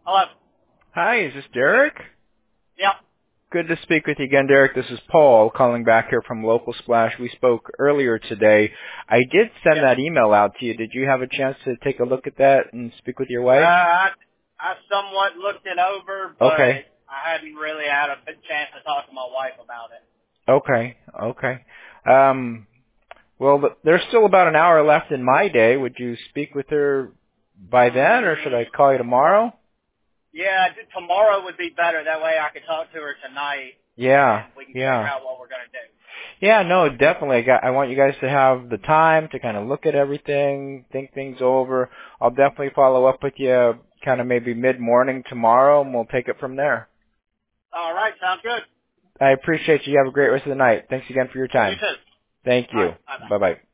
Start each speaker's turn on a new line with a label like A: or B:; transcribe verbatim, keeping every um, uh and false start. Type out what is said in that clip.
A: Hello.
B: Hi, is this Derek?
A: Yep.
B: Good to speak with you again, Derek. This is Paul calling back here from Local Splash. We spoke earlier today. I did send
A: Yep.
B: that email out to you. Did you have a chance to take a look at that and speak with your
A: Uh,
B: wife?
A: I, I somewhat looked it over, but
B: Okay.
A: I hadn't really had a good chance to talk to my wife about it.
B: Okay. Okay. Um, well, th- there's still about an hour left in my day. Would you speak with her by then, or should
A: Mm,
B: I call you tomorrow?
A: yeah, t- tomorrow would be better. That way I could talk to her tonight,
B: Yeah.
A: and we can figure
B: Yeah.
A: out what we're going to do.
B: Yeah, no, definitely. I got. I want you guys to have the time to kind of look at everything, think things over. I'll definitely follow up with you, kind of maybe mid morning tomorrow, and we'll take it from there.
A: All right. Sounds good.
B: I appreciate you. You have a great rest of the night. Thanks again for your
A: You
B: time.
A: too.
B: Thank
A: All right.
B: you.
A: Bye-bye.
B: Bye bye.